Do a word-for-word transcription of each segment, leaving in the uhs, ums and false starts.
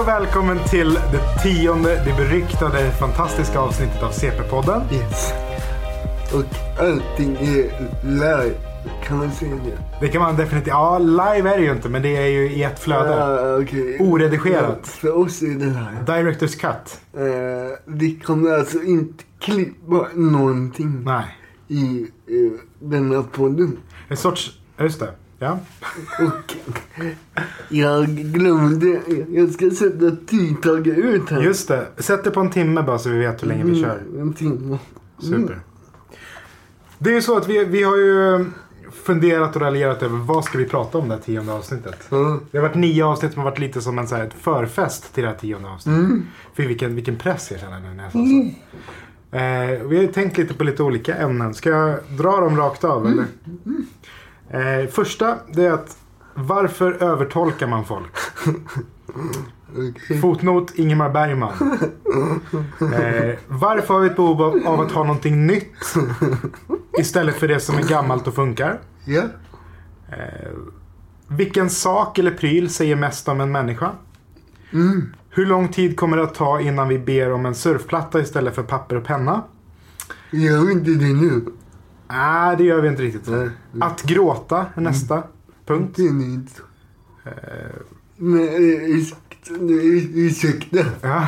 välkommen till det tionde, det beryktade, fantastiska avsnittet av C P-podden. Yes. Och allting är live, kan man säga det? Det kan man definitivt, ja, live är det ju inte, men det är ju i ett flöde. Ja, okay. Oredigerat. Ja, för oss är det live. Director's cut. Uh, vi kommer alltså inte klippa någonting. Nej. I uh, denna podden. En sorts, just det, ja. Och jag glömde, jag ska sätta tidtaget ut här. Just det, sätt det på en timme bara så vi vet hur länge vi kör. Mm, en timme. Super. Mm. Det är ju så att vi, vi har ju funderat och raljerat över vad ska vi prata om det här tionde avsnittet. Mm. Det har varit nio avsnitt som har varit lite som en så här, ett förfest till det här tionde avsnittet. Mm. För vilken, vilken press jag känner nu när jag sa så. Mm. Eh, vi har ju tänkt lite på lite olika ämnen. Ska jag dra dem rakt av? Mm. Eller? Eh, första, det är att varför övertolkar man folk? Okay. Fotnot Ingemar Bergman. Eh, varför har vi ett behov av, av att ha någonting nytt istället för det som är gammalt och funkar? Yeah. Eh, vilken sak eller pryl säger mest om en människa? Mm. Hur lång tid kommer det att ta innan vi ber om en surfplatta istället för papper och penna? Gör vi inte det nu? Nej, det gör vi inte riktigt. Nej. Att gråta är nästa mm. punkt. Det är inte. Eh, Nej, ursäkta. Ja.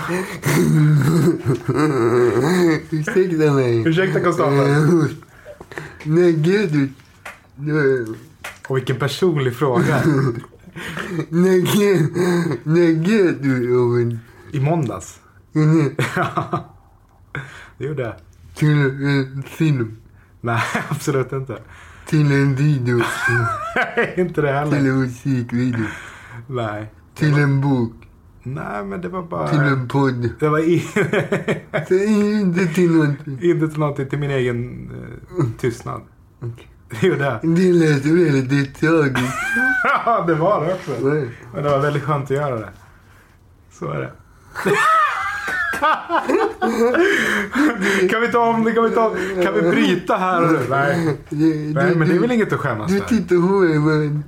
Ursäkta mig. Ursäkta Konstantin. Nej, gud. Och vilken personlig fråga. Nej, gud. Nej, gud, du. I måndags. Nej. Ja. Det gjorde jag. Till en film. Nej, absolut inte. Till en video. Nej, inte det heller. Till en musikvideo. Nej. Till en bok. Nej, men det var bara... Till en podd. Det var i... Det är inte till någonting. Inte till någonting, till min egen uh, tystnad. Okay. Det gjorde jag. Det lät väldigt tragiskt. Ja, det var det också. Nej. Men det var väldigt skönt att göra det. Så är det. Kan vi ta om det? Kan vi, ta, kan vi bryta här och nu? Nej. Det, Nej, du, men det är väl inget att skämmas du för. Du tittar på mig, men...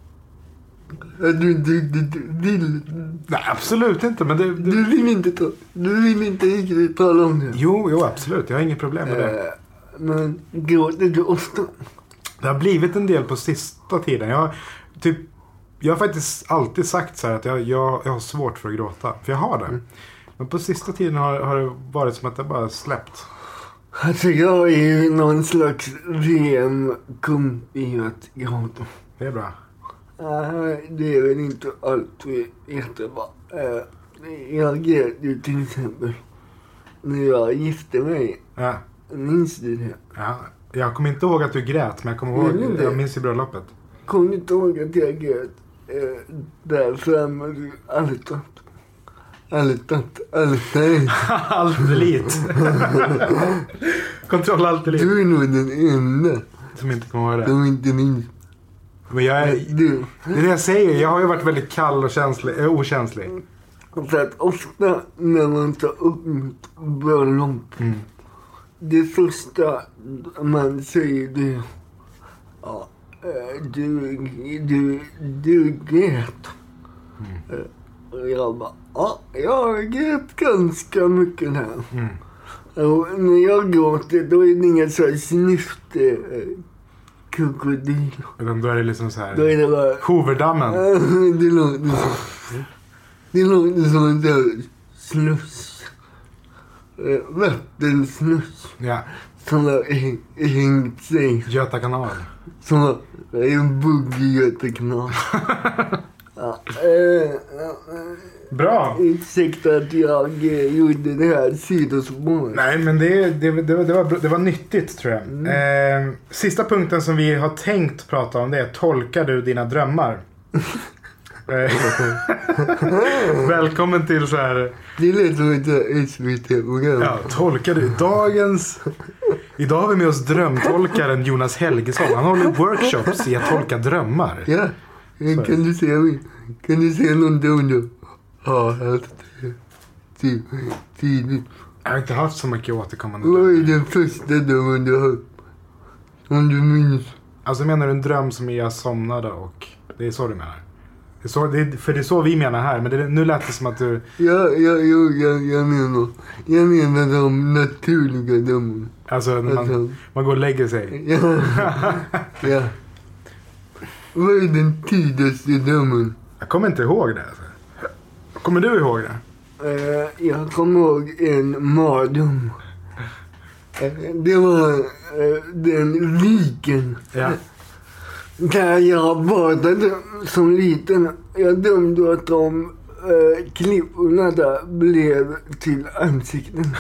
Du, du, du, du vill... Nej, absolut inte. Men det, det... Du vill inte ta... Du vill inte riktigt tala om det. Jo, jo, absolut. Jag har inget problem med det. Äh, men gråter du ofta? Det har blivit en del på sista tiden. Jag, typ, jag har faktiskt alltid sagt så här att jag, jag, jag har svårt för att gråta. För jag har det. Mm. Men på sista tiden har, har det varit som att det bara släppt. Alltså jag är ju någon slags ren kump i att gråta. Det är bra. Nej, det är väl inte alltid jättebra. Uh, jag grät ju till exempel när jag gifte mig. Ja. Minns du det? Ja. Jag kommer inte ihåg att du grät, men jag kommer ihåg jag, jag minns i bröllopet. Kommer du inte ihåg att jag grät uh, där framme allt Allt, allt, Allt-elit. Kontroll allt-elit. Du är nog den enda som inte kommer ihåg det. Som inte minns. Men jag är, du. Det är det jag säger. Jag har ju varit väldigt kall och känslig, äh, okänslig. Så att ofta när man tar upp mitt bröllop, mm. det första man säger det, ja, du, du, du grät. Mm. Och jag bara, ja, jag har grät ganska mycket här. Mm. Och när jag gråter, då är det inget så här snyft eh, krokodil. Utan då är det liksom så här, då är det bara, Hoverdammen. Det låter så. Det låter som en där sluss. Eh, vattensluss. Ja. Som har hängt sig. Göta kanal. Som har en bugg i Göta kanal. Ja, eh, bra. Ursäkta att jag eh, gjorde det här sidospåret. Nej, men det, det, det, det, var, det var nyttigt, tror jag. Mm. Eh, sista punkten som vi har tänkt prata om, det är: tolkar du dina drömmar? Välkommen till så här. Det lät som ett S V T-program. Ja, tolkar du dagens... Idag har vi med oss drömtolkaren Jonas Helgesson. Han håller workshops i att tolka drömmar. Ja, kan så. Du säga mig? Kan du säga någon dröm då? Ja, helt tidigt. Jag har inte haft så mycket återkommande drömmar. Vad är den första drömmen du har? Om du minns. Alltså menar du en dröm som jag somnade och... Det är så du menar? Så det, för det är så vi menar här. Men det, nu lät det som att du... Ja, ja, ja, ja, jag menar. Jag menar de naturliga dömen. Alltså när man, Alltså. man går och lägger sig. Ja. Ja. Vad är den tidigaste dömen? Jag kommer inte ihåg det. Alltså. Kommer du ihåg det? Uh, jag kommer ihåg en mardröm. Uh, det var uh, den viken. Ja. Där jag badade som liten. Jag dömde att de uh, klipporna där blev till ansikten.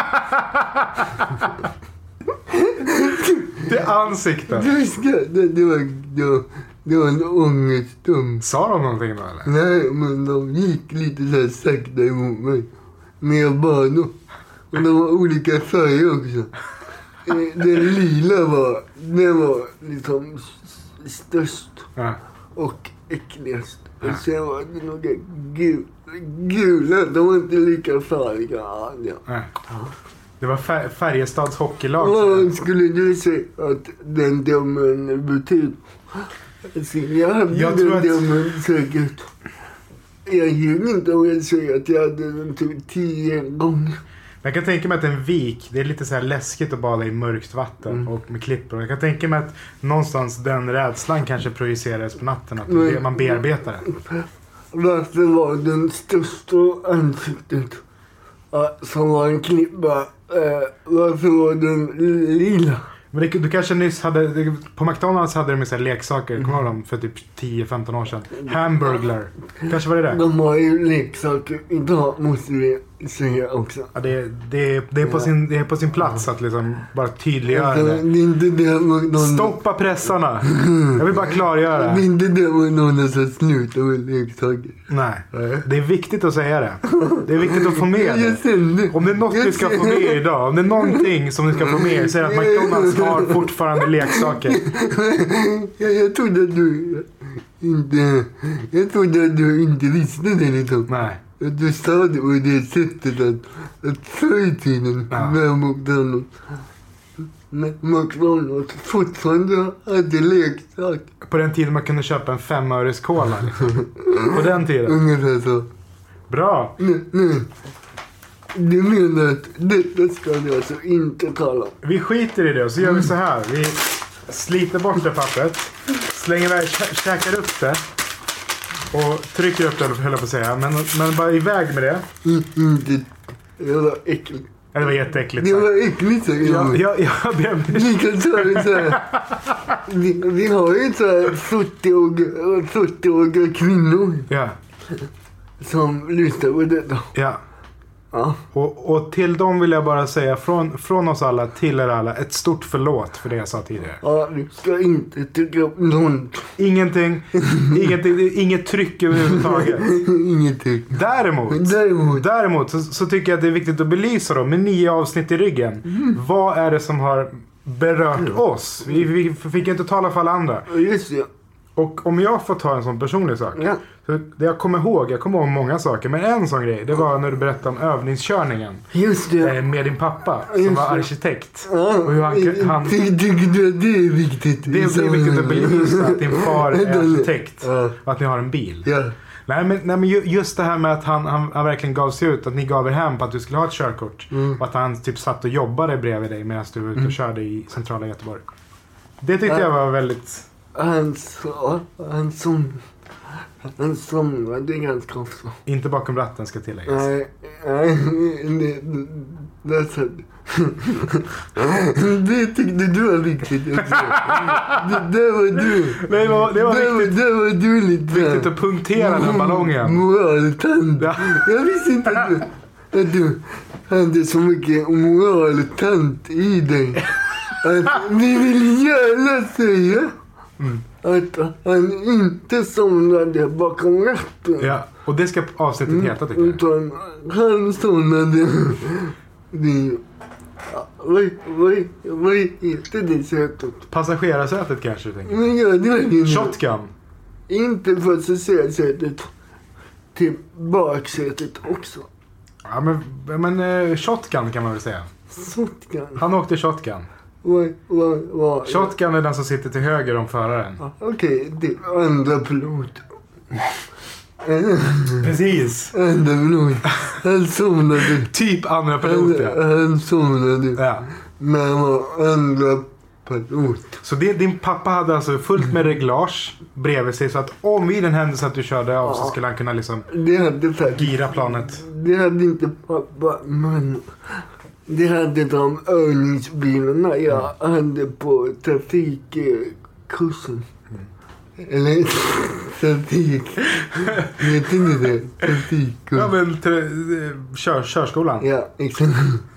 Det ansiktet. Du skrattade, det var, det var, det var en ångestdöm. Sa de någonting då eller? Nej, men de gick lite så här sakta emot mig. Med banor. Och de var olika färger också. Eh, Den lila var, den var liksom störst Ja. och äckligast. Och sen var det några gula, gula, de var inte lika farliga. Ja. Nej. Det var fär- Färjestads hockeylag. Vad skulle du säga att den dömen betyder? Alltså, jag hade Jag den tror att- dömen säkert. Jag ljuger inte om jag säger att jag hade den typ tio gånger. Jag kan tänka mig att en vik, det är lite så här läskigt att bada i mörkt vatten Mm. och med klippor. Jag kan tänka mig att någonstans den rädslan kanske projicerades på natten. Att Men- det, man bearbetar det. Varför var den största ansiktet ja, som var en klippa? Eh, varför var den lila? Men det, du kanske nyss hade, det, på McDonalds hade de så här leksaker, Mm. kommer du ihåg dem, för typ tio femton år sedan. Hamburglar. Kanske var det det? De har ju leksaker idag, måste vi säga också. Ja, det, det, det, är på sin, det är på sin plats att liksom bara tydliggöra Alltså, det. det är inte det McDonalds... Stoppa pressarna! Jag vill bara klargöra. Det är inte det McDonalds har slutat med leksaker. Nej, det är viktigt att säga det. Det är viktigt att få med Jag det. kände... Om det är något jag du ska få kände- med idag, om det är någonting som du ska få med så är det att McDonalds har fortfarande leksaker. jag, jag trodde att du inte... Jag trodde att du inte visste det liksom. Nej. Att du sa det på det sättet att, att förr i tiden Ja. med McDonalds. Men McDonalds fortfarande hade leksaker. På den tiden man kunde köpa en femöres cola liksom. På den tiden. Ungefär så. Bra. Nej, nej. Du menar att detta ska vi alltså inte tala om? Vi skiter i det och så gör vi så här. Vi sliter bort det pappret. Slänger iväg, kä- käkar upp det. Och trycker upp det, höll jag på att säga. Men, men bara iväg med det. Mm, inte. Det var äckligt. Ja, det var jätteäckligt Det sagt. var äckligt så Ja, ja, ja, ber om ursäkt. Vi kan ta det så här. Vi, vi har ju så här fyrtioåriga kvinnor Ja, som lyssnar på detta. ja. Ja. Och, och till dem vill jag bara säga från, från oss alla till er alla ett stort förlåt för det jag sa tidigare. Ja, du ska inte tycka upp någon. Ingenting, ingenting, inget tryck överhuvudtaget. Ingenting. Däremot, Däremot. däremot så, så tycker jag att det är viktigt att belysa dem med nio avsnitt i ryggen. Vad är det som har berört oss? Vi, vi fick inte tala för alla andra. Just det. Och om jag får ta en sån personlig sak. Ja. Så det jag kommer ihåg, jag kommer ihåg många saker. Men en sån grej, det var när du berättade om övningskörningen. Just det. eh, Med din pappa som Just var det. arkitekt. Ja, Och hur han, han, Ty- Tycker du att det är viktigt? det är viktigt att belysa att din far är arkitekt. Ja. Och att ni har en bil. Ja. Nej men, nej men ju- just det här med att han, han, han verkligen gav sig ut. Att ni gav er hem på att du skulle ha ett körkort. Mm. Och att han typ satt och jobbade bredvid dig medan du var ute och körde i centrala Göteborg. Det tyckte Ja. jag var väldigt... Han sa, han som, han somnade ganska ofta. Inte bakom ratten ska tilläggas. Nej, nej, det, det, det, det tyckte du var viktigt också. Det, det var du. Nej, det var, det var det, viktigt, det var du lite. viktigt att punktera den ballongen. Moraltant. Ja. Jag visste inte att du, att du hade så mycket moraltant i dig. Att vi vill gärna säga Mm. att han inte somnade bakom ratten. Ja, och det ska avsnittet heta tycker jag. Utan han somnade. Det, ja, vad, vad, vad heter det sättet? Passagerarsätet kanske du tänker. Men ja, det var det. Shotgun. Inte passagerarsätet. Till baksätet också. Ja men, men eh, shotgun kan man väl säga. Shotgun. Han åkte shotgun. Vad, vad, vad? Shotgun är den som sitter till höger om föraren. Ja, Okej, det är andra pilot. Precis. Andra pilot. Han somnade. Typ andra pilot, ja. Han somnade. Ja. Men han var andra pilot. Så det, din pappa hade alltså fullt med reglage bredvid sig så att om vid den händelse att du körde av så skulle han kunna liksom Det hade faktiskt... gira planet. Det hade inte pappa, men... Det hade de övningsbilarna jag hade på trafikkursen. Mm. Eller trafik... Vet inte det? Trafikkurs. Ja, men tra- kör, körskolan. Ja, exakt.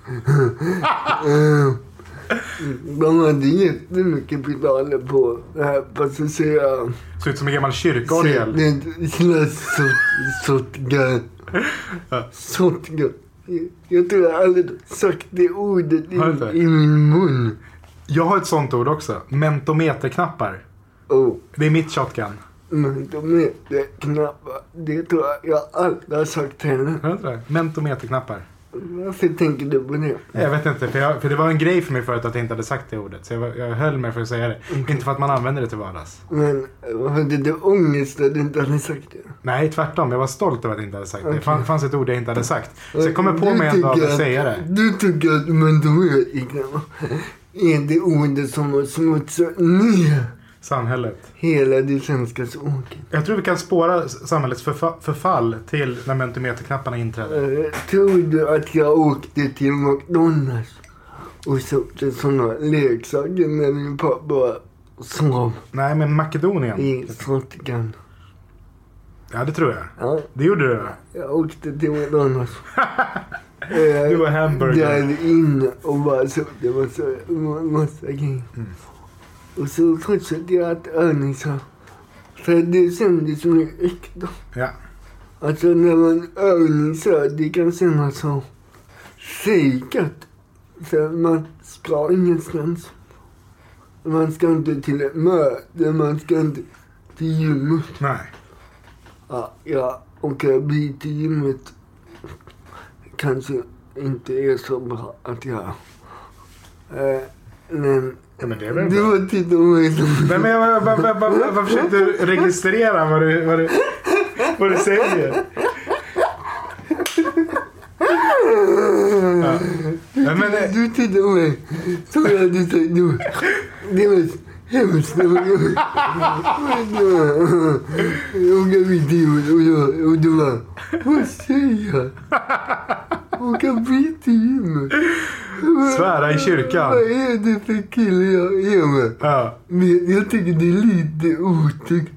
De hade jättemycket pedaler på det här passageraren. Ser ut som en gammal kyrkorgel. Det är shotgun. Shotgun. Jag tror jag aldrig sagt det ordet i, i min mun. Jag har ett sånt ord också. Mentometerknappar. Oh. Det är mitt shotgun. Mentometerknappar. Det tror jag jag aldrig har sagt till henne. Mentometerknappar. Varför tänker du på det? Jag vet inte, för, jag, för det var en grej för mig förut att jag inte hade sagt det ordet. Så jag, jag höll mig för att säga det. Mm. Inte för att man använder det till vardags. Men hade du ångest att du inte hade sagt det? Nej, tvärtom. Jag var stolt över att jag inte hade sagt det. Det fann, fanns ett ord jag inte hade sagt. Så jag kommer på mig en dag att säga det. Du tycker att mentometerknappar är det ordet som har smutsat ner samhället. Hela det svenska språket. Jag tror vi kan spåra samhällets förfa- förfall till när mentometerknapparna inträdde. Uh, tror du att jag åkte till McDonalds och köpte sådana leksaker när min pappa sov? Nej, men Makedonien. I shotgun. Ja, det tror jag. Ja. Det gjorde du. Jag åkte till McDonalds. Du var hamburgare. Där inne och bara så. Det var så massa grejer. Mm. Och så fortsatte jag att övningsa. För det kändes som en äkta. Ja. Alltså när man övningsar, det kan kännas så fejkat. För man ska ingenstans. Man ska inte till ett möte, man ska inte till gymmet. Nej. Ja, ja, och jag blir till gymmet kanske inte är så bra att jag... Eh, men... Ja, men det är väl du var titta på mig som... Nej, men jag, jag, jag, jag, jag, jag försökte registrera vad du, vad du, vad du säger. Ja. Ja, men det... Du tittar på mig så jag du säger du. Det var hemskt. Det var hemskt. Jag åker vid gymmet och du var... Vad säger jag? Åka vid gymmet. Svära i kyrkan. Vad är det för kille jag är med? Ja. Men jag tycker det är lite otyckt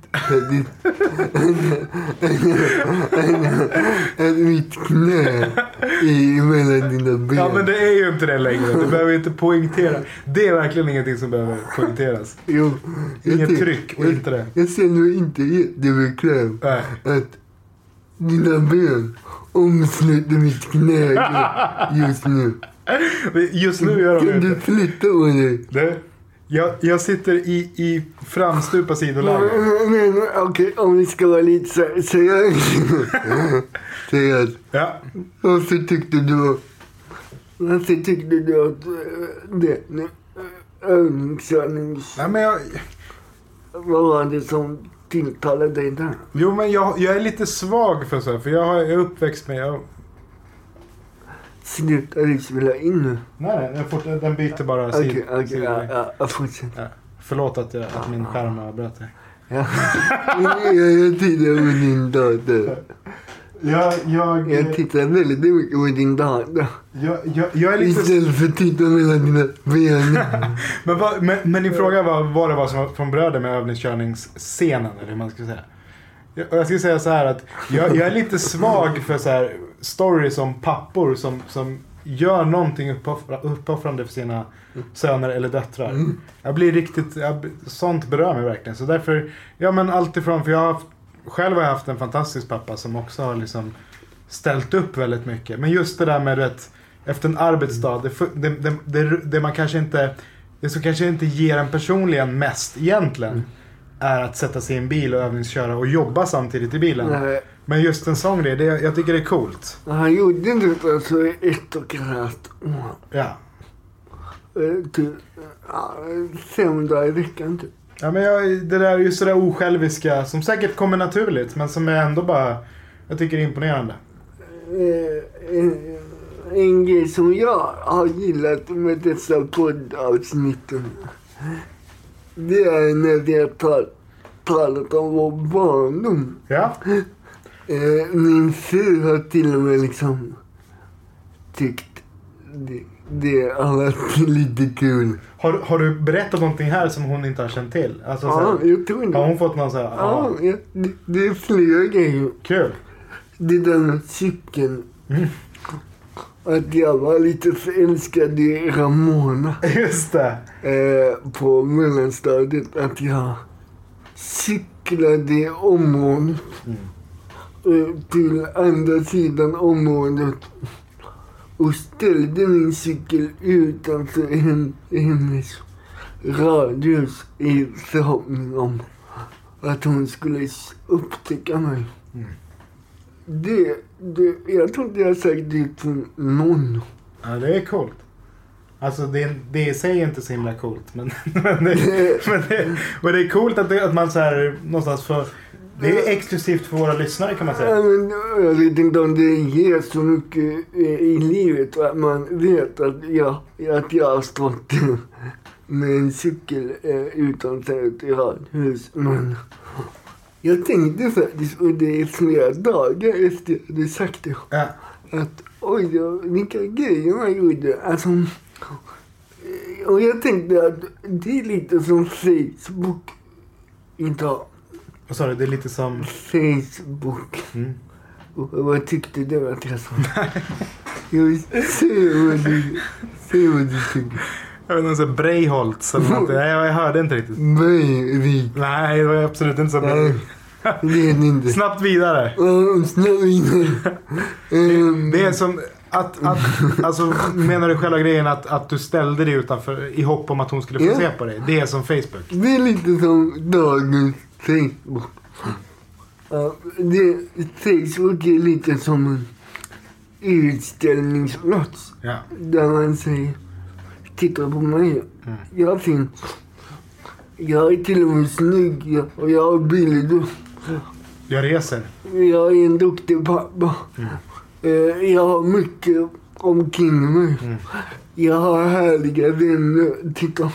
att mitt knä är mellan dina ben. Ja, men det är ju inte det längre. Du behöver inte poängtera. Det är verkligen ingenting som behöver poängteras. Jo, Inget tyck, tryck och jag, inte det. Jag känner inte jättebekväm att dina ben omsluter mitt knä just nu. Just nu gör de kan du flytta på dig? Det, jag, jag sitter i, i framstupa sidoläge. Men okej, okay, om vi ska vara lite så seriösa. Seriös. Ja. Och så tyckte du... Varför tyckte du att det... Övningskörnings... Nej, men jag... Vad var det som tilltalade dig där? Jo, men jag, jag är lite svag för så. För jag, har, jag är uppväxt med... Jag... Slutar du spela in nu? Nej, nej fort, den byter bara sid. Okej, okej, okay, ja, ja, fortsätt. Ja. Förlåt att, jag, att min skärm avbröt dig. Ja. jag, jag tittar på din dator. Jag, jag, jag tittar väldigt mycket på din dator. Jag, jag, jag är lite... Istället för att titta mellan dina ben. men, vad, men, men din fråga var vad det var som var från bröder med övningskörningsscenen, eller hur man ska säga. Jag, jag ska säga så här att jag, jag är lite svag för så här stories om pappor som, som gör någonting uppoffra, uppoffrande för sina söner eller döttrar. Mm. Jag blir riktigt... Jag, sånt berör mig verkligen. Så därför... Ja, men alltifrån... För jag har haft, själv har jag haft en fantastisk pappa som också har liksom ställt upp väldigt mycket. Men just det där med att efter en arbetsdag, det, det, det, det, det man kanske inte... Det som kanske inte ger en personligen mest egentligen mm. är att sätta sig i en bil och övningsköra och jobba samtidigt i bilen. Nej. Men just en sån grej, det, jag tycker det är coolt. Han gjorde inte alltså ett och ett halvt år. Ja. Till, ja, fem dagar i veckan typ. Ja, men jag, det där är ju sådär osjälviska som säkert kommer naturligt, men som är ändå bara, jag tycker är imponerande. Eh, en, en grej som jag har gillat med dessa poddavsnitten, det är när vi har tal, talat om vår barndom. Ja. Eh, min fru har till och med liksom tyckt det, det har varit lite kul. Har, har du berättat någonting här som hon inte har känt till? Alltså, Ja, såhär, jag tror det. har hon fått någon så här? Ja, ja det, det är flera grejer. Kul. Det där med cykeln. Mm. Att jag var lite förälskad i Ramona. Just det. Eh, på mellanstadiet. Att jag cyklade i området. Mm. Eh, till andra sidan området. Och ställde min cykel utanför hennes radhus i förhoppning om att hon skulle upptäcka mig. Mm. Det, det, jag tror inte jag har sagt det till någon. Ja, det är coolt. Alltså det, det säger inte så himla coolt, men, men, det, men, det, men det är coolt att, det, att man så här någonstans får. Det är exklusivt för våra lyssnare, kan man säga. Ja, men jag vet inte om det ger så mycket i livet att man vet att jag, att jag har stått med en cykel utanför ett radhus. Men jag tänkte faktiskt, och det är flera dagar efter jag hade sagt det, Ja. att oj, vilka grejer man gjorde. Alltså, och jag tänkte att det är lite som Facebook idag. Vad sa du? Det är lite som Facebook. Mm. Och vad tyckte du att jag sa? Jag vill se vad du, se vad du tycker. Jag vet inte, så Breiholtz eller något. Nej, jag hörde inte riktigt. Breivik. Nej, det var absolut inte så bra. Nej, det är det inte. Snabbt vidare. Ja, snabbt vidare. Um, Det är som att, att alltså, menar du själva grejen att, att du ställde dig utanför i hopp om att hon skulle få Ja. se på dig? Det är som Facebook. Det är lite som dagens Facebook. Ja, det, Facebook är lite som en utställningsplats. Ja. Där man säger, titta på mig. Mm. Jag är fin. Jag är till och med snygg. Jag- Och jag har bilder. Jag reser. Jag är en duktig pappa. Mm. Eh, Jag har mycket omkring mig. Mm. Jag har härliga vänner. Titta.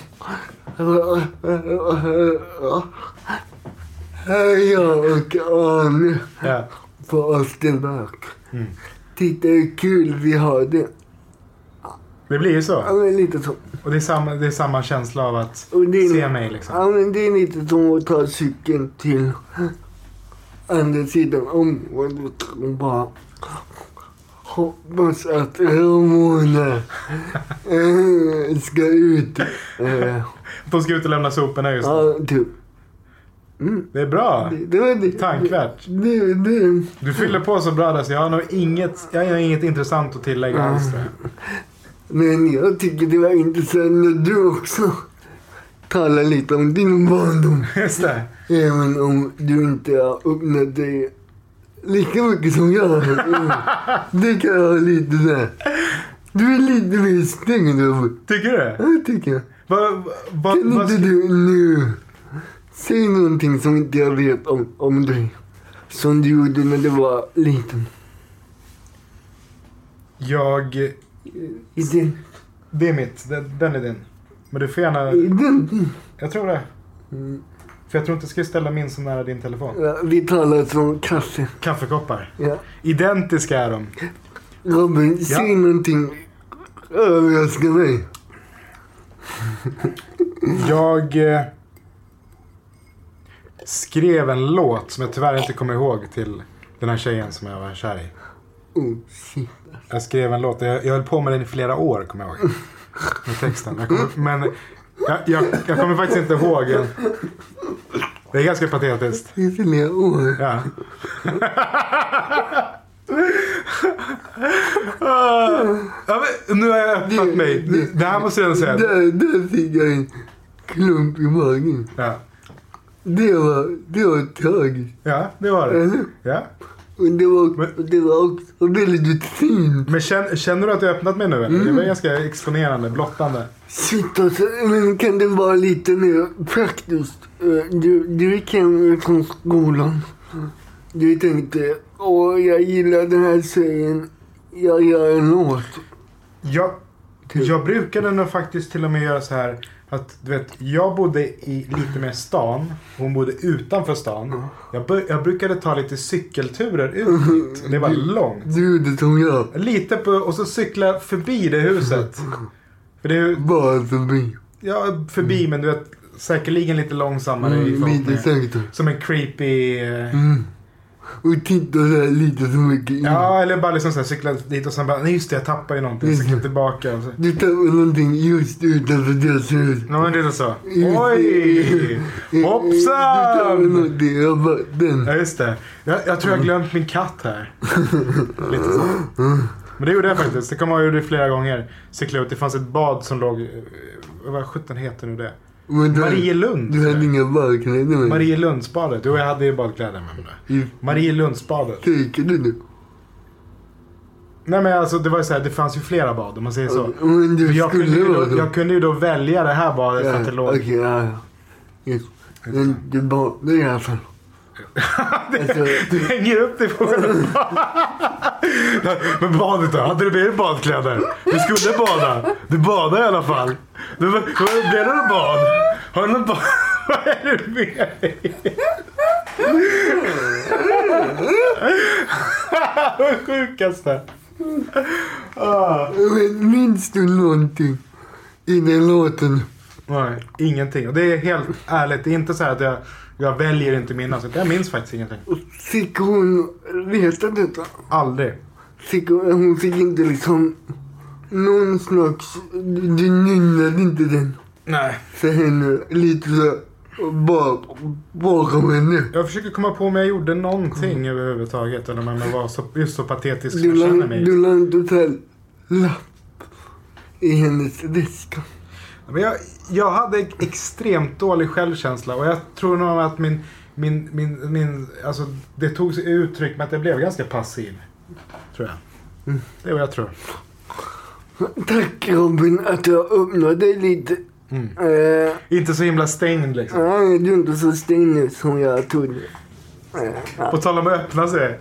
Här är jag och Arne Ja. på Österberg. Mm. Titta hur kul vi har det. Det blir ju Ja, så. men lite så. Och det är samma, det är samma känsla av att Och det är, se mig liksom. Ja, men det är lite som att ta cykeln till andra sidan området och bara hoppas att Ramona äh, ska ut. Äh, De ska ut och lämna soporna just nu. ja, typ. Mm. Det är bra. Det, det var det. Tankvärt. Det, det. Du fyller på så bra där, så jag har nog inget, jag har inget intressant att tillägga alls. tror jag. Men jag tycker det var intressant när du också talar lite om din barndom. Just det. Även om du inte har öppnat dig lika mycket som jag har. Det kan jag ha lite där. Du är lite mer stängd över. Tycker du? Ja, tycker jag. Va, va, Kan va, inte du nu säg någonting som inte jag vet om, om dig? Som du gjorde när du var liten. jag... I den, Det är mitt. Den, den är din. Men du får gärna... i den. Jag tror det. Mm. För jag tror inte jag ska ställa min så nära din telefon. Ja, vi talar som kaffe. Kaffekoppar. Ja. Identiska är de. Robin, Ja. säg någonting. Överraska mig. Jag eh, skrev en låt som jag tyvärr inte kommer ihåg till den här tjejen som jag var kär i. Oh, shit. Jag skrev en låt. Jag, jag höll på med den i flera år, kommer jag ihåg. Med texten. Jag kommer, men jag, jag, jag kommer faktiskt inte ihåg. Det är ganska patetiskt. Det är flera år. Ja. Ja, men, nu har jag öppnat Det- mig. det- Det här måste jag säga. Där, där fick jag en klump i magen. Ja, Det var, det var tragiskt. ja det var det. Eller? Ja. Och det var, men, det var också väldigt fint. Men känner, känner du att du har öppnat mig nu? Eller? Mm. Det var ganska exponerande, blottande. Shit alltså, men kan det vara lite mer praktiskt? Du, du gick hem från skolan. Du tänkte, åh jag gillar den här serien. Jag gör en låt. Jag, jag brukade nog faktiskt till och med göra så här. Att du vet, jag bodde i lite mer stan. Hon bodde utanför stan. Jag, bör, jag brukade ta lite cykelturer ut dit. Det var långt. Du, det som jag. Lite på, och så cykla förbi det huset. För det är bara förbi. Ja, förbi, men du vet, säkerligen lite långsammare mm, i lite säkert. Som en creepy... Mm. Och titta där lite så mycket in. Ja, eller bara liksom så här, cykla dit och sen bara, nej just det, jag tappar ju någonting. Cykla tillbaka. Och så. Du tappar någonting just utanför deras hus. Ja, men det är så. Oj! Hoppsan! Du tappar någonting, jag bara, den. Ja, just det. Jag, jag tror jag glömt min katt här. Lite så. Men det gjorde jag faktiskt. Det kommer jag gjorde flera gånger. Cykla ut. Det fanns ett bad som låg... Vad sjutton heter nu det? Marielund. Du hade inga badkläder med. Marielundsbadet. Jo, jag hade ju badkläder med mig. Marielundsbadet. Tycker du nu? Nej, men alltså det var ju så här, det fanns ju flera bad om man säger så. Men du jag, skulle kunde ju då, då. jag kunde ju då välja det här badet ja, för att det låg... Okej, okay, ja, ja. Yes. Men du badade i alla fall. det, alltså, du hänger upp dig på men badet då? Hade du med badkläder? Du skulle bada. Du badade i alla fall. Du, blev det någon bad? Har du någon bad? Vad är det med dig? Vad sjukaste. Ah. Men minns du någonting i den låten? Nej, ingenting. Och det är helt ärligt. Det är inte så här att jag, jag väljer inte minnas. Jag minns faktiskt ingenting. Fick hon veta detta? Aldrig. Fick hon, hon fick inte liksom någon slags... Du nynnade inte den. Nej. För henne lite så bara bakom henne. Jag försöker komma på om jag gjorde någonting mm. överhuvudtaget. Eller om jag var så, just så patetisk som du jag känner mig. Du la en total lapp i hennes väska. Men jag, jag hade extremt dålig självkänsla. Och jag tror nog att min... min, min, min alltså, det tog sig uttryck med att jag blev ganska passiv. Tror jag. Mm. Det är vad jag tror. Tack Robin att jag öppnade lite. Mm. Uh, inte så himla stängd liksom. Nej, du är inte så stängd som jag trodde. Uh, På tal om att öppna sig.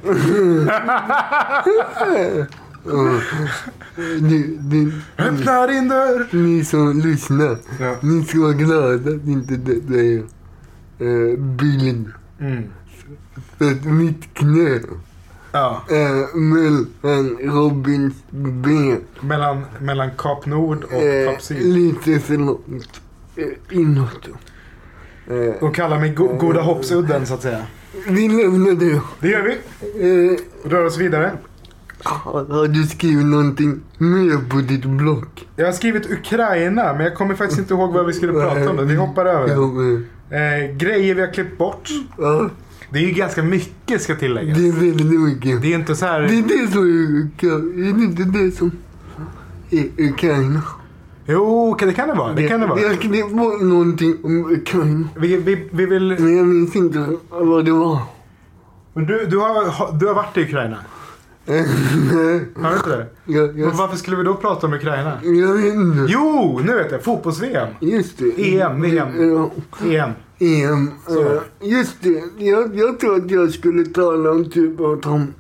uh, ni, ni, Öppna din dörr! Ni som lyssnar, ja. Ni ska vara glada att inte det är uh, bild. Mm. För att mitt knä ja. Uh, mellan Robins ben. Mellan, mellan Kap Nord och uh, Kap Syd. Lite för långt uh, inåt. Uh, De kallar mig go- Goda Hoppsudden så att säga. Vi lämnar det. Det gör vi. Uh, Rör oss vidare. Har du skrivit någonting mer på ditt blogg? Jag har skrivit Ukraina, men jag kommer faktiskt inte ihåg vad vi skulle prata om det. Vi hoppar över det. Uh, grejer vi har klippt bort. Ja. Det är ju ganska mycket ska tilläggas. Det är väldigt mycket. Det är inte så här... Det är det som är Ukraina. Är det inte det som är Ukraina? Jo, det kan det vara. Det, det kan det vara. Jag kan vara någonting om Ukraina. Vi, vi, vi vill... Men jag minns inte vad det var. Men du, du, har, du har varit i Ukraina? Nej. Har du inte det? Jag, jag... Varför skulle vi då prata om Ukraina? Jag vet inte. Jo, nu vet jag. Fotbolls-V M. Just det. E M, V M. Ja. E M. E M. Uh, just det. Jag, jag tror att jag skulle tala om typ att de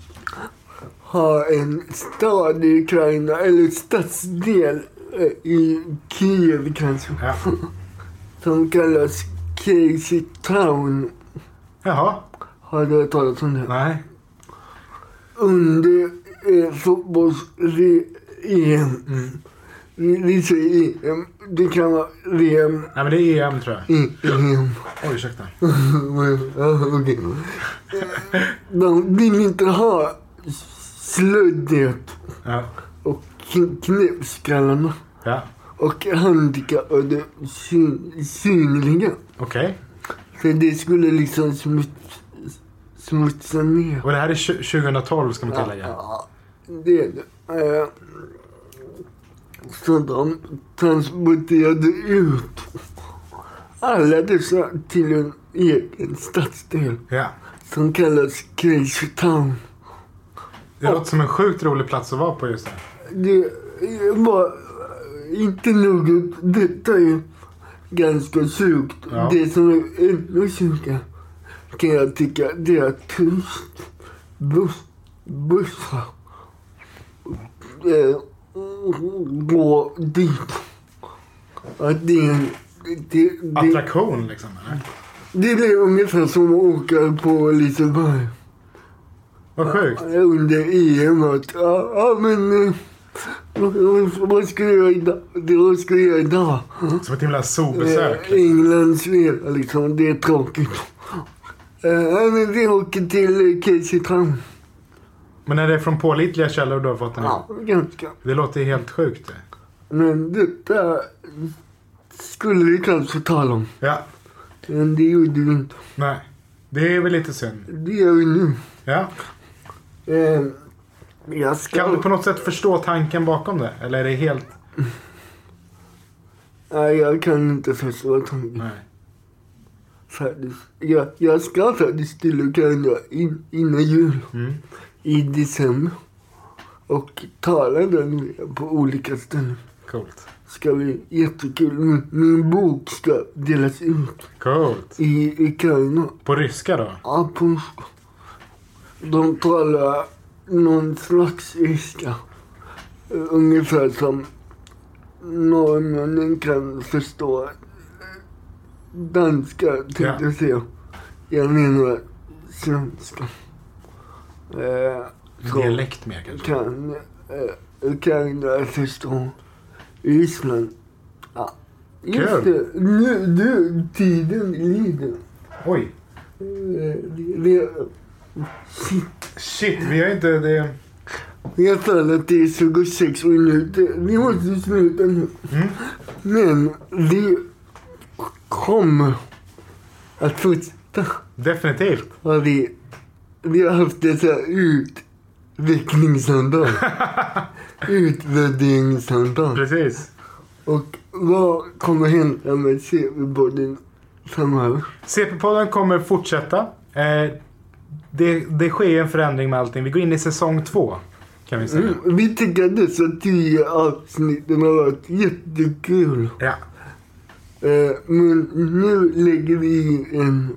har en stad i Ukraina. Eller stadsdel uh, i Kiev kanske. Ja. Som kallas Crazy Town. Jaha. Har du hört talat om det? Nej. Under eh, fotbolls-E M. Mm. Vi, vi säger E M. Det kan vara V M. Nej, men det är E M tror jag. E M. Oj, ursäkta. Ja, okej. De vill inte ha slöddet. Ja. Och knäppskallarna. Ja. Och handikappade syn, synliga. Okej. Okay. För det skulle liksom smuts, smutsa ner. Och det här är tjugohundratolv ska man tillägga. Ja, det är det. Uh, så de transporterade ut alla dessa till en egen stadsdel. Ja. Som kallas Crazy Town. Det låter som en sjukt rolig plats att vara på just här. Det var inte något, detta är ganska sjukt. Ja. Det som är ännu sjukare kan jag tycka, det är att turistbuss, bussar eh, går dit. Att det är en det, det, attraktion liksom, eller? det är ungefär som att åka på Liseberg. Vad sjukt. Under E M att, ja, ja men eh, vad ska jag göra idag? Vad ska jag göra idag? Som ett himla zoobesök. Eh, Englands spel, liksom, det är tråkigt. Eh, men vi åker till Casey Town. Men är det från pålitliga källor du har fått den? Ja, ganska. Det låter helt sjukt. Det. Men detta skulle vi kanske tala om. Ja. Men det gjorde vi inte. Nej. Det är väl lite synd. Det gör vi nu. Ja. Eh, jag ska... Kan du på något sätt förstå tanken bakom det? Eller är det helt... Nej, jag kan inte förstå tanken. Nej. Faktiskt. Jag, jag ska faktiskt till Ukraina in, innan jul. Mm. I december. Och tala där nu på olika ställen. Coolt. Ska bli jättekul. Min, min bok ska delas ut. Coolt. I Ukraina. På ryska då? Ja, på ryska. De talar någon slags ryska. Ungefär som norrmännen kan förstå danska, tänkte Ja. jag säga. Jag menar svenska. Eh, så Dialekt mer kanske? kan eh, Ukraina förstå Ryssland. Ja. Just Kul. det. Nu, du, tiden lider. Oj. Eh, det, det, shit. Shit, vi har inte det... Jag sa att det är tjugosex minuter. Vi måste sluta nu. Mm. Men vi kommer att fortsätta. Definitivt. Har vi, vi har haft ett så här utvecklingssamtal. Utvärderingssamtal. Precis. Och vad kommer hända med C P-podden framöver? C P-podden kommer fortsätta. Eh, det, det sker en förändring med allting. Vi går in i säsong två, kan vi säga. Mm, vi tycker att dessa tio avsnitten har varit jättekul. Ja. Eh, men nu lägger vi en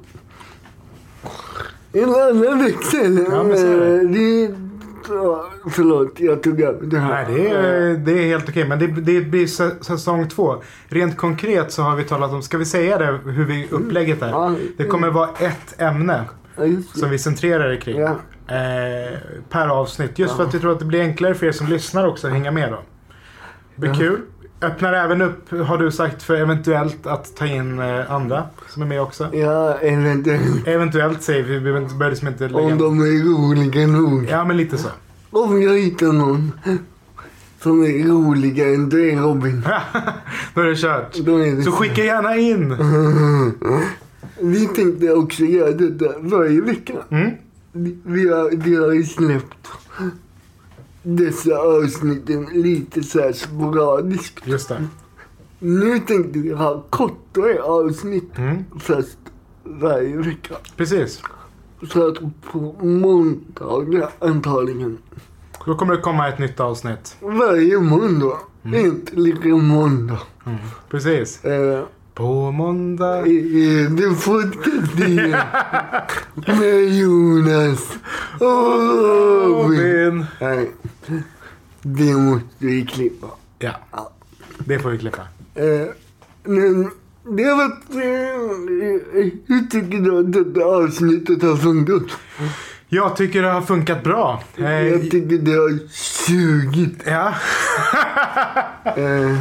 en annan växel. Ja, men så är det. Eh, det ja, förlåt, jag tog över det här. Nej, det är, det är helt okej. Men det, det blir sä- säsong två. Rent konkret så har vi talat om, ska vi säga det, hur vi upplägget är? Ja, Det kommer vara ett ämne Ja, just det. som vi centrerar kring. Ja. Eh, per avsnitt. Just för Ja. att vi tror att det blir enklare för er som lyssnar också att hänga med då. Det blir Ja. kul. Öppnar även upp, har du sagt, för eventuellt att ta in eh, andra som är med också. Ja, eventuellt. Eventuellt säger vi, vi behöver liksom inte lägga... Om de är roliga nog. Ja, men lite så. Om jag hittar någon som är roligare än dig, Robin. Då är det kört. Då är det Så skicka gärna in. Vi tänkte också göra detta varje vecka. Mm. Vi, vi, har, vi har ju släppt dessa avsnitten lite så här sporadiskt. Just det. Nu tänkte vi ha kortare avsnitt Mm. fast varje vecka. Precis. Så att på måndagar antagligen. Då kommer det komma ett nytt avsnitt. Varje måndag. Äntligen måndag. Mm. Precis. Eh, På måndag. eh, det podcast igen. Med Jonas. Åh, Robin. nej. Det måste vi klippa. Ja. Det får vi klippa. Eh, men det har varit... Eh, hur tycker du att detta avsnittet har funkat? Jag tycker det har funkat bra. Eh, Jag tycker det har sugit. ja. Eh,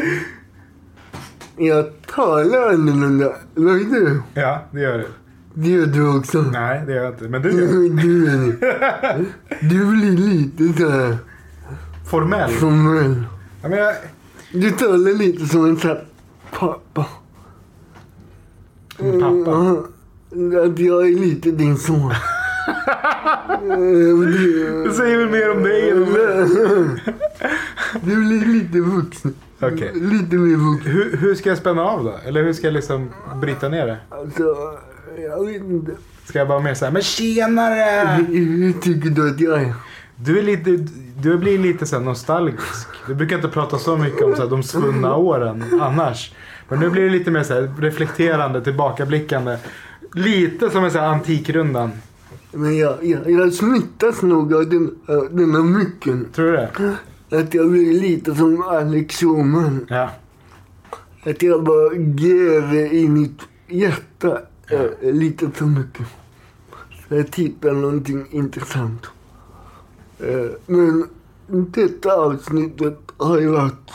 jag talar annorlunda. Vad är du? Ja, det gör det. Det gör du också. Nej, det gör jag inte. Men du gör det. Du är det. Du blir lite så här Formell. formell. Ja, men jag... Du talar lite som en sån här pappa. Min pappa. Ja, att jag är lite din son. Eh, det- Det säger väl mer om dig än om mig. Du blir lite vuxen. Okej. Lite mer vuxen. Hur, hur ska jag spänna av då? Eller hur ska jag liksom bryta ner det? Alltså, jag vet inte. Ska jag bara mer säga, men tjenare! Hur, hur tycker du att jag är? Du är lite, du blir lite så här nostalgisk. Du brukar inte prata så mycket om så här, de svunna åren annars. Men nu blir det lite mer så här, reflekterande, tillbakablickande. Lite som en så här antikrundan. Men jag, jag, jag smittas nog av den, den här mycken. Tror du det? Att jag blir lite som Alex Schulman. Ja. Att jag bara gräver i mitt hjärta Ja. äh, lite för mycket. Så jag tittar någonting intressant. Äh, men detta avsnittet har ju varit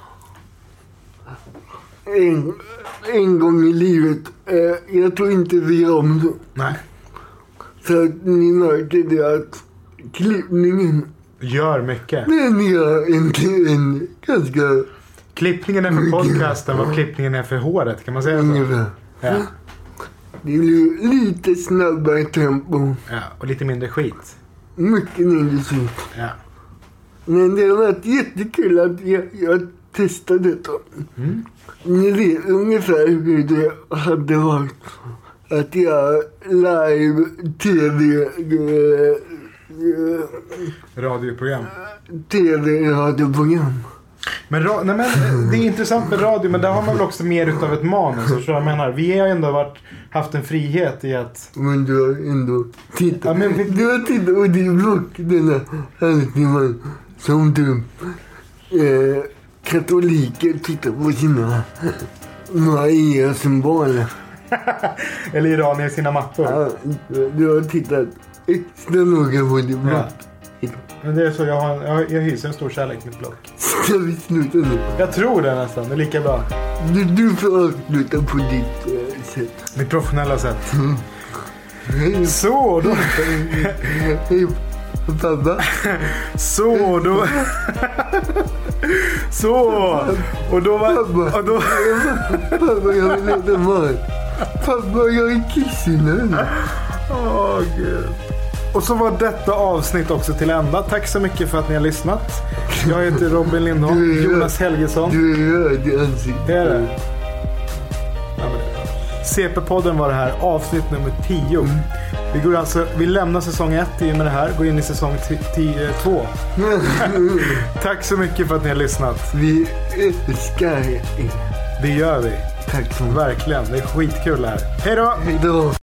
en, en gång i livet. Äh, jag tror inte vi gör om det. Nej. Så att ni märker det att klippningen, Gör mycket. den gör inte en ganska Klippningen är för podcasten vad klippningen är för håret. Kan man säga så? ungefär. Ja. Det blir lite snabbare tempo. Ja. Och lite mindre skit. Mycket mindre skit. Ja. Men det har varit jättekul att jag, jag testade detta. Mm. Ni vet ungefär hur det hade varit att jag live tv äh, Radioprogram. tv-radioprogram. Men, ra- nej, men det är intressant med radio, men där har man väl också mer utav ett manus. Så jag menar, vi har ju ändå varit, haft en frihet i att... Men du har ändå tittat. Ja, men vi- Du har tittat på din blogg den här halvtimmen som du eh, katoliker tittar på sina Maria-symboler. Eller iranier i sina mattor. Ja, du har tittat extra noga på din blogg. Ja. Men det är så, jag, har, jag, jag hyser en stor kärlek till mitt blogg. Ska vi sluta nu? Jag tror det nästan, det är lika bra. Du, du får avsluta på ditt eh, sätt. Mitt professionella sätt. Hej, Så då... hej pappa. Så då... Så... Och då var... Pappa. Och då... Pappa, jag vill äta mat. Pappa, jag är kissig nu. Åh, Gud. Och så var detta avsnitt också till ända. Tack så mycket för att ni har lyssnat. Jag heter Robin Lindholm. Jonas Helgesson. Du är röd i ansiktet. Det är det. Ja, men det. C P-podden var det här. Avsnitt nummer tio. Mm. Vi, går alltså, vi lämnar säsong ett i med det här. Går in i säsong två. Tack så mycket för att ni har lyssnat. Vi älskar er. Det gör vi. Tack så mycket. Verkligen. Det är skitkul här. Hej då! Hej då.